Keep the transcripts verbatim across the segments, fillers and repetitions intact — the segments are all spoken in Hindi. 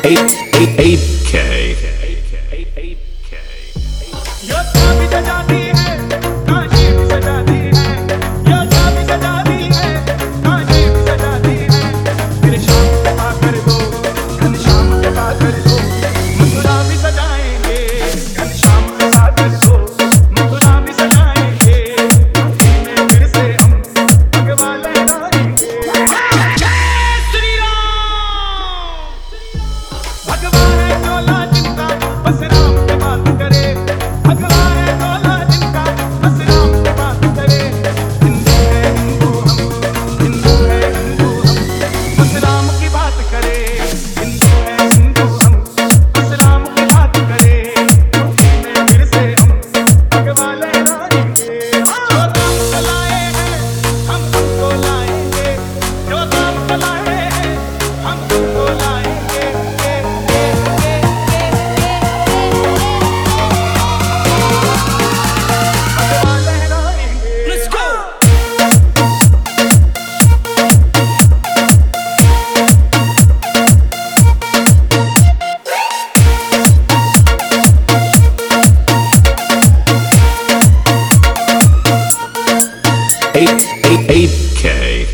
eight eight eight K. eight eight eight K.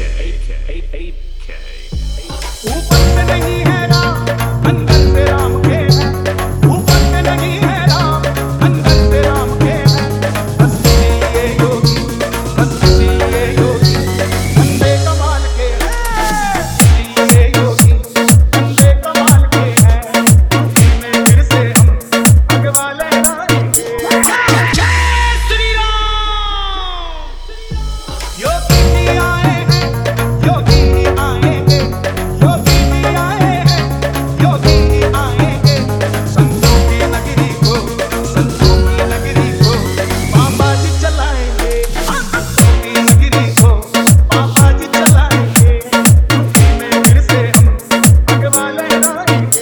ऊपर से नहीं है राम, अंदर से राम के हैं। ऊपर से नहीं है राम, अंदर से राम के हैं। बस ये योगी, बस ये योगी, बंदे कमाल के हैं। ये योगी, बंदे कमाल के हैं। इनमें फिर से हम भगवा लहराएंगे। जय श्री राम। योगी जी आए हैं, योगी जी आएंगे, योगी जी आए हैं, योगी जी आएंगे। संतों की नगरी को, संतों की नगरी को बाबा जी चलाएंगे। संतों की नगरी को बाबा जी चलाएंगे। इनमें फिर से हम भगवा लहराएंगे।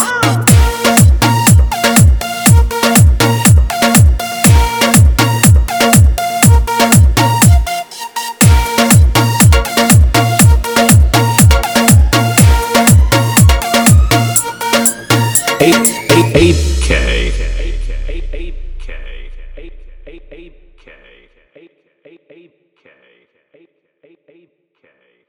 eight eight eight K. eight eight eight K. eight eight eight K. eight eight eight K. eight eight eight K.